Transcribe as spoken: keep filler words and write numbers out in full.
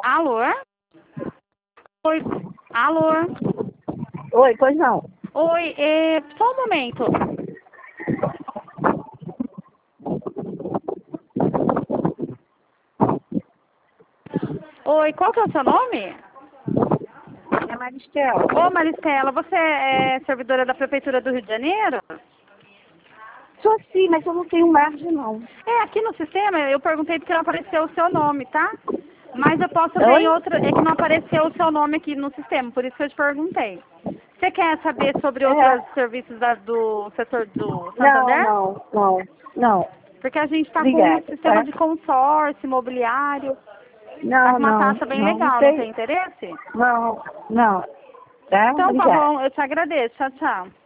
Alô? Oi. Alô? Oi, pois não. Oi, é... só um momento. Oi, qual que é o seu nome? É Maristela. Ô, Maristela, você é servidora da Prefeitura do Rio de Janeiro? Sou sim, mas eu não tenho margem, não. É, aqui no sistema eu perguntei porque não apareceu o seu nome, tá? Mas eu posso ver em Oi? outra... É que não apareceu o seu nome aqui no sistema, por isso que eu te perguntei. Você quer saber sobre outros É. serviços da- do setor do Não, Santander? não, não, não. Porque a gente está com um Obrigada, sistema tá? de consórcio imobiliário. Tá Não, com uma não, taxa bem não, não legal, não tem tem. interesse? Não, não. Tá? Então tá Obrigada. bom, eu te agradeço. Tchau, tchau.